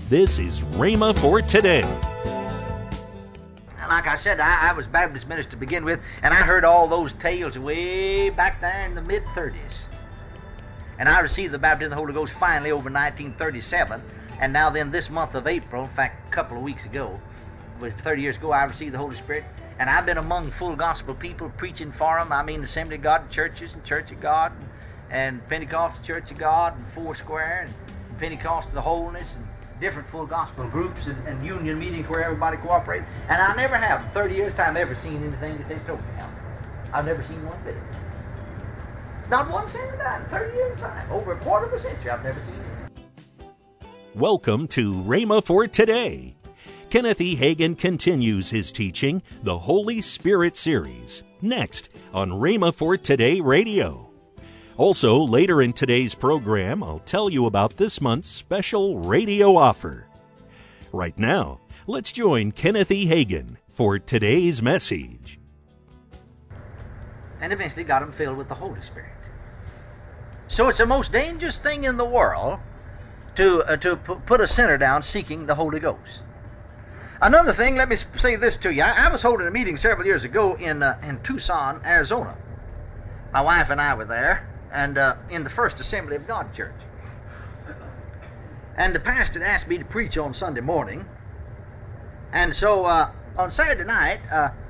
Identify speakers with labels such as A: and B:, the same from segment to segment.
A: This is Rhema for today.
B: Like I said, I was Baptist minister to begin with, and I heard all those tales way back there in the mid-30s. And I received the baptism of the Holy Ghost finally over 1937, and now then this month of April, in fact, a couple of weeks ago, was 30 years ago, I received the Holy Spirit, and I've been among full gospel people preaching for them. I mean, Assembly of God churches and Church of God and Pentecostal Church of God and Foursquare and Pentecostal the Holiness and different full gospel groups and union meetings where everybody cooperates. And I never have, 30 years' time, ever seen anything that they told me of. I've never seen one bit of it. Not one single time, 30 years' time. Over a quarter of a century, I've never seen it.
A: Welcome to Rhema for today. Kenneth E. Hagin continues his teaching, the Holy Spirit series, next on Rhema for Today Radio. Also, later in today's program, I'll tell you about this month's special radio offer. Right now, let's join Kenneth E. Hagin for today's message.
B: And eventually got him filled with the Holy Spirit. So it's the most dangerous thing in the world to put a sinner down seeking the Holy Ghost. Another thing, let me say this to you. I was holding a meeting several years ago in Tucson, Arizona. My wife and I were there, and in the First Assembly of God Church. And the pastor asked me to preach on Sunday morning. And so on Saturday night,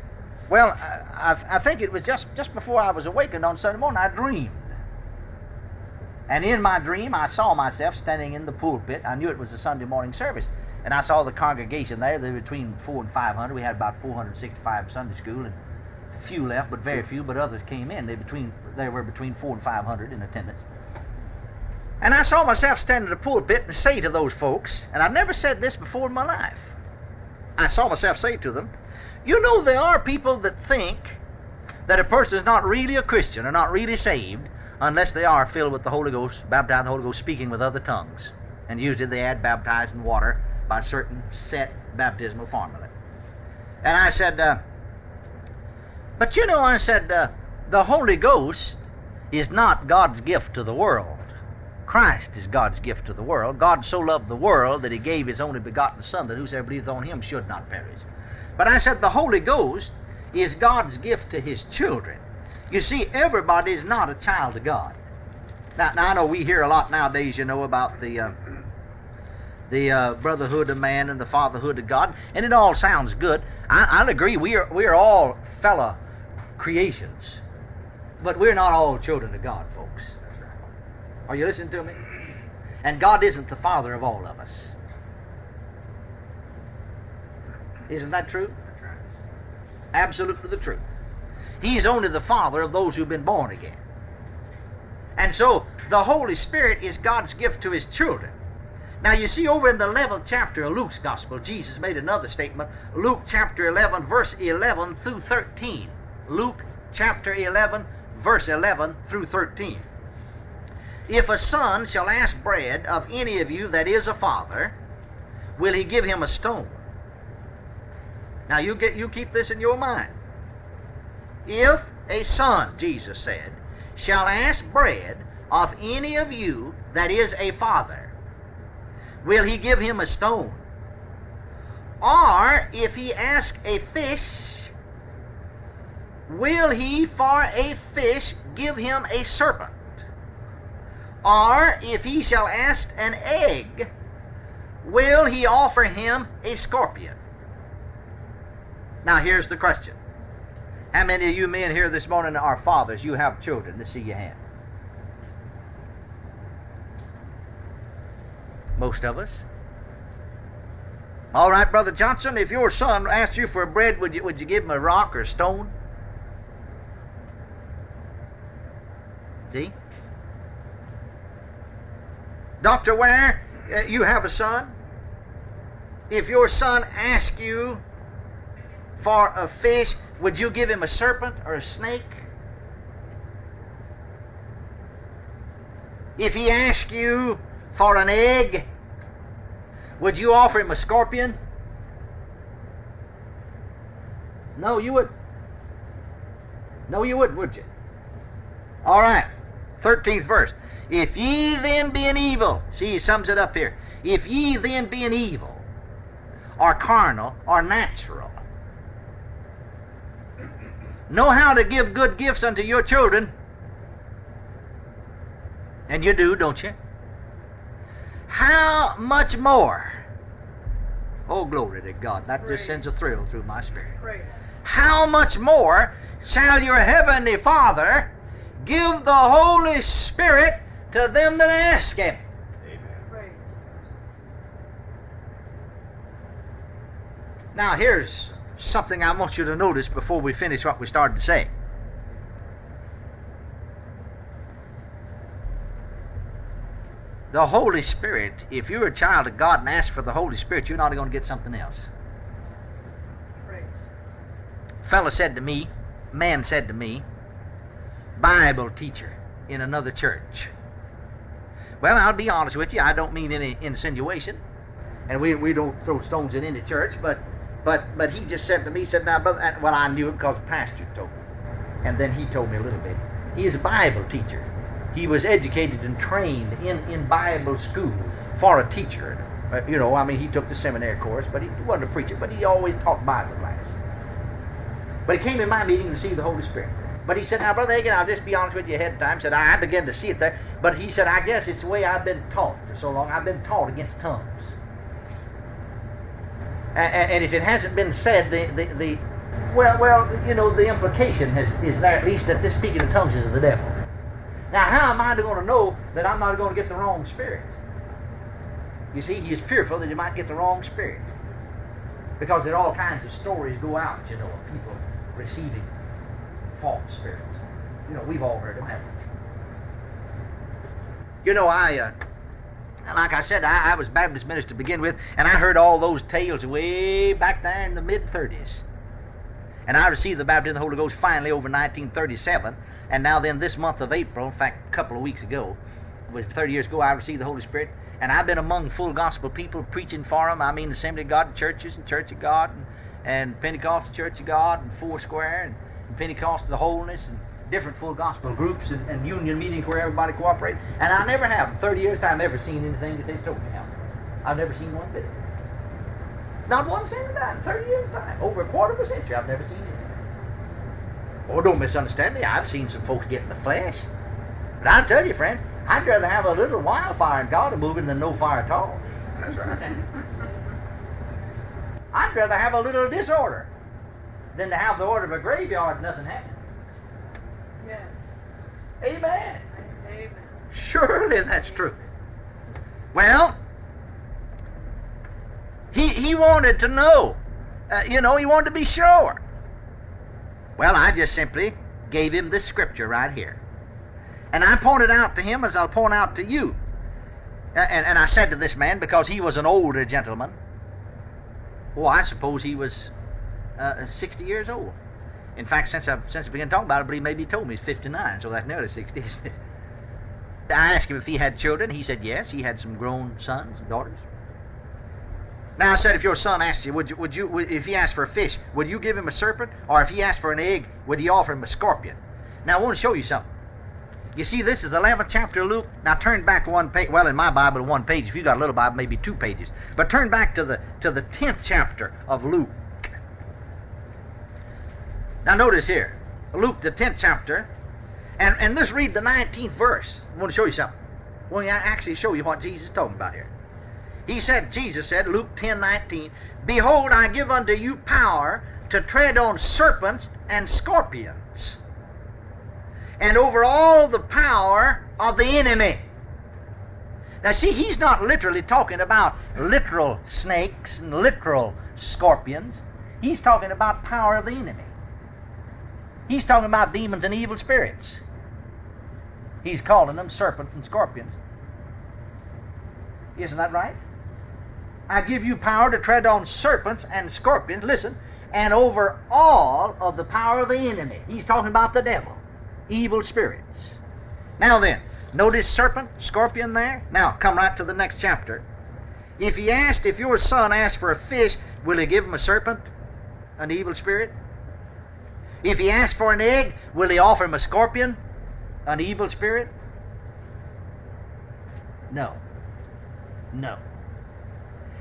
B: I think it was just before I was awakened on Sunday morning, I dreamed. And in my dream, I saw myself standing in the pulpit. I knew it was a Sunday morning service. And I saw the congregation there. They were between 400 and 500. We had about 465 Sunday school, and few left, but very few, but others came in. They were between 400 and 500 in attendance. And I saw myself standing in the pulpit and say to those folks, and I've never said this before in my life. I saw myself say to them, you know, there are people that think that a person is not really a Christian or not really saved unless they are filled with the Holy Ghost, baptized in the Holy Ghost, speaking with other tongues. And usually they add baptized in water by a certain set baptismal formula. And I said, but you know, I said, the Holy Ghost is not God's gift to the world. Christ is God's gift to the world. God so loved the world that He gave His only begotten Son, that whosoever believeth on Him should not perish. But I said the Holy Ghost is God's gift to His children. You see, everybody is not a child of God. Now I know we hear a lot nowadays, you know, about the brotherhood of man and the fatherhood of God, and it all sounds good. I'll agree, we are all fellow creations, but we're not all children of God, folks. Are you listening to me? And God isn't the father of all of us. Isn't that true? Absolutely the truth. He's only the father of those who've been born again. And so the Holy Spirit is God's gift to His children. Now you see, over in the 11th chapter of Luke's Gospel, Jesus made another statement. Luke chapter 11, verse 11 through 13. Luke chapter 11, verse 11 through 13. If a son shall ask bread of any of you that is a father, will he give him a stone? Now you keep this in your mind. If a son, Jesus said, shall ask bread of any of you that is a father, will he give him a stone? Or if he ask a fish, will he for a fish give him a serpent? Or if he shall ask an egg, will he offer him a scorpion? Now here's the question. How many of you men here this morning are fathers? You have children. Let's see your hand. Most of us. All right, Brother Johnson, if your son asked you for bread, would you give him a rock or a stone? See? Dr. Ware, you have a son. If your son asks you for a fish, would you give him a serpent or a snake? If he asks you for an egg, would you offer him a scorpion? No, you wouldn't. No, you wouldn't, would you? All right, 13th verse. If ye then being evil, see, he sums it up here. If ye then, being evil, or carnal, or natural, know how to give good gifts unto your children, and you do, don't you? How much more? Oh, glory to God. That just sends a thrill through my spirit.
C: Praise.
B: How much more shall your heavenly Father give the Holy Spirit to them that ask Him?
C: Praise.
B: Now, here's something I want you to notice before we finish what we started to say. The Holy Spirit, if you're a child of God and ask for the Holy Spirit, you're not going to get something else.
C: Praise.
B: Fellow said to me, man said to me, Bible teacher in another church. Well, I'll be honest with you, I don't mean any insinuation, and we don't throw stones in any church, but he just said to me, he said, now, brother, well, I knew it because the pastor told me. And then he told me a little bit. He is a Bible teacher. He was educated and trained in Bible school for a teacher. He took the seminary course, but he wasn't a preacher, but he always taught Bible class. But he came in my meeting to receive the Holy Spirit. But he said, now, Brother Hagin, I'll just be honest with you ahead of time. He said, I began to see it there. But he said, I guess it's the way I've been taught for so long. I've been taught against tongues. And if it hasn't been said, the implication is there, at least, that this speaking of tongues is of the devil. Now, how am I going to know that I'm not going to get the wrong spirit? You see, he is fearful that he might get the wrong spirit. Because there are all kinds of stories go out, of people receiving false spirits. We've all heard them, haven't we? Like I said, I was Baptist minister to begin with, and I heard all those tales way back there in the mid-30s. And I received the baptism of the Holy Ghost finally over 1937, and now then this month of April, in fact, a couple of weeks ago, it was 30 years ago, I received the Holy Spirit, and I've been among full gospel people preaching for them. I mean, Assembly of God churches and Church of God and Pentecostal Church of God and Foursquare and Pentecostal Holiness and different full gospel groups and union meetings where everybody cooperates. And I never have, in 30 years' time, ever seen anything that they've told me how. I've never seen one bit of it. Not one single time, in 30 years' time. Over a quarter of a century, I've never seen anything. Oh, don't misunderstand me. I've seen some folks get in the flesh. But I'll tell you, friend, I'd rather have a little wildfire in God moving than no fire at all. That's right. I'd rather have a little disorder than to have the order of a graveyard and nothing happen.
C: Yes.
B: Amen.
C: Amen.
B: Surely that's true. Well, he wanted to know. He wanted to be sure. Well, I just simply gave him this scripture right here. And I pointed out to him as I'll point out to you. And I said to this man, because he was an older gentleman, I suppose he was 60 years old. In fact, since I began talking about it, I believe maybe he told me he's 59, so that's nearly 60. I asked him if he had children. He said yes, he had some grown sons and daughters. Now I said, if your son asked you, if he asked for a fish, would you give him a serpent? Or if he asked for an egg, would you offer him a scorpion? Now I want to show you something. You see, this is the 11th chapter of Luke. Now turn back one page. Well, in my Bible, one page. If you got a little Bible, maybe 2 pages. But turn back to the 10th chapter of Luke. Now notice here, Luke, the 10th chapter, and let's read the 19th verse. I want to show you something. I want to actually show you what Jesus is talking about here. Jesus said, Luke 10:19, Behold, I give unto you power to tread on serpents and scorpions, and over all the power of the enemy. Now see, he's not literally talking about literal snakes and literal scorpions. He's talking about power of the enemy. He's talking about demons and evil spirits. He's calling them serpents and scorpions. Isn't that right? I give you power to tread on serpents and scorpions, listen, and over all of the power of the enemy. He's talking about the devil, evil spirits. Now then, notice serpent, scorpion there. Now, come right to the next chapter. If your son asked for a fish, will he give him a serpent, an evil spirit? If he asks for an egg, will he offer him a scorpion, an evil spirit? No.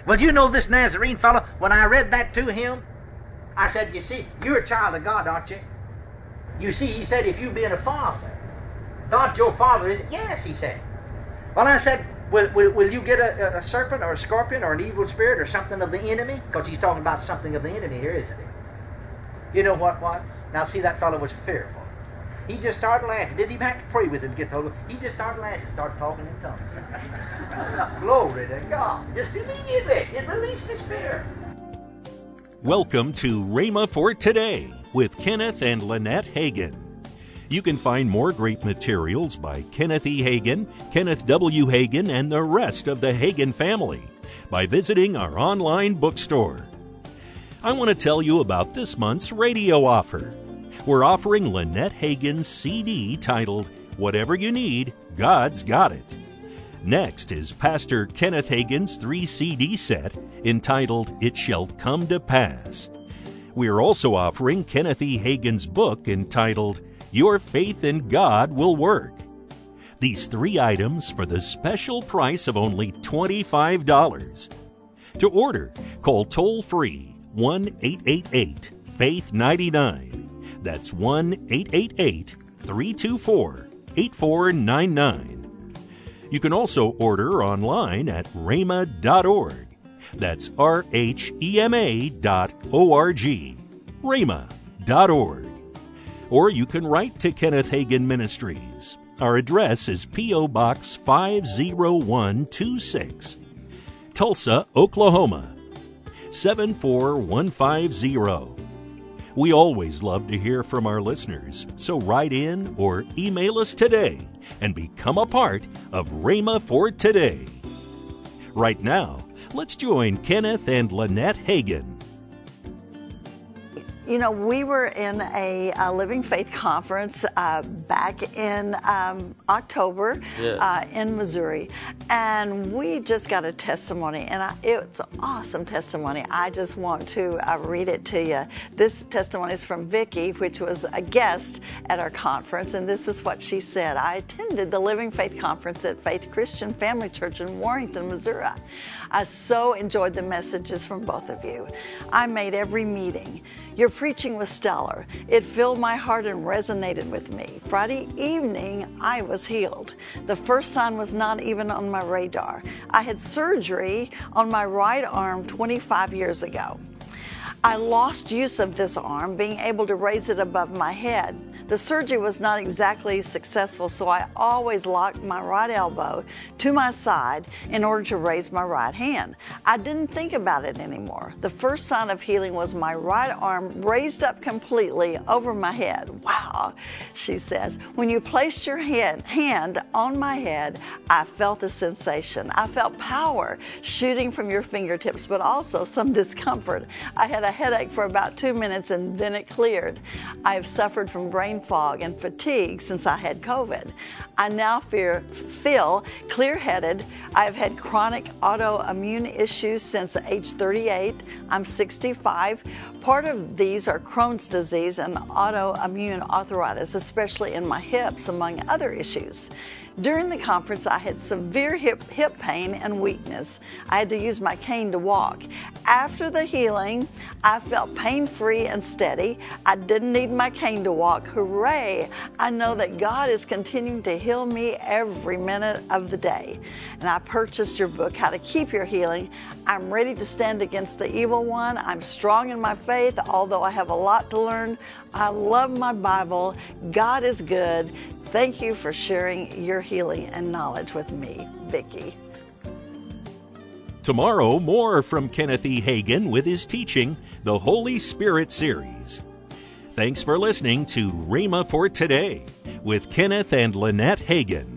B: Well, you know this Nazarene fellow, when I read that to him, I said, you see, you're a child of God, aren't you? You see, he said, if you being a father, God your father is, yes, he said. Well, I said, will you get a serpent or a scorpion or an evil spirit or something of the enemy? Because he's talking about something of the enemy here, isn't he? You know what? Now, see, that fellow was fearful. He just started laughing. Didn't even have to pray with him to get hold of him. He just started laughing, started talking in tongues. Glory to God. Just immediately, it released his fear.
A: Welcome to Rhema for Today with Kenneth and Lynette Hagin. You can find more great materials by Kenneth E. Hagin, Kenneth W. Hagin, and the rest of the Hagin family by visiting our online bookstore. I want to tell you about this month's radio offer. We're offering Lynette Hagin's CD titled, Whatever You Need, God's Got It. Next is Pastor Kenneth Hagin's 3-CD set entitled, It Shall Come to Pass. We are also offering Kenneth E. Hagin's book entitled, Your Faith in God Will Work. These 3 items for the special price of only $25. To order, call toll-free 1-888-FAITH-99. That's 1-888-324-8499. You can also order online at rhema.org. That's rhema.org. rhema.org. Or you can write to Kenneth Hagin Ministries. Our address is P.O. Box 50126, Tulsa, Oklahoma 74150. We always love to hear from our listeners, so write in or email us today and become a part of Rhema for Today. Right now, let's join Kenneth and Lynette Hagin.
D: You know, we were in a Living Faith conference back in October in Missouri, and we just got a testimony, and it's an awesome testimony. I just want to read it to you. This testimony is from Vicki, which was a guest at our conference, and this is what she said. I attended the Living Faith conference at Faith Christian Family Church in Warrington, Missouri. I so enjoyed the messages from both of you. I made every meeting. Your preaching was stellar. It filled my heart and resonated with me. Friday evening, I was healed. The first sign was not even on my radar. I had surgery on my right arm 25 years ago. I lost use of this arm, being able to raise it above my head. The surgery was not exactly successful, so I always locked my right elbow to my side in order to raise my right hand. I didn't think about it anymore. The first sign of healing was my right arm raised up completely over my head. Wow, she says. When you placed your hand on my head, I felt a sensation. I felt power shooting from your fingertips, but also some discomfort. I had a headache for about 2 minutes and then it cleared. I have suffered from brain fog and fatigue since I had COVID. I now feel clear-headed. I've had chronic autoimmune issues since age 38. I'm 65. Part of these are Crohn's disease and autoimmune arthritis, especially in my hips, among other issues. During the conference, I had severe hip pain and weakness. I had to use my cane to walk. After the healing, I felt pain-free and steady. I didn't need my cane to walk. Hooray! I know that God is continuing to heal me every minute of the day. And I purchased your book, How to Keep Your Healing. I'm ready to stand against the evil one. I'm strong in my faith, although I have a lot to learn. I love my Bible. God is good. Thank you for sharing your healing and knowledge with me, Vicki.
A: Tomorrow, more from Kenneth E. Hagin with his teaching, The Holy Spirit Series. Thanks for listening to Rhema for Today with Kenneth and Lynette Hagin.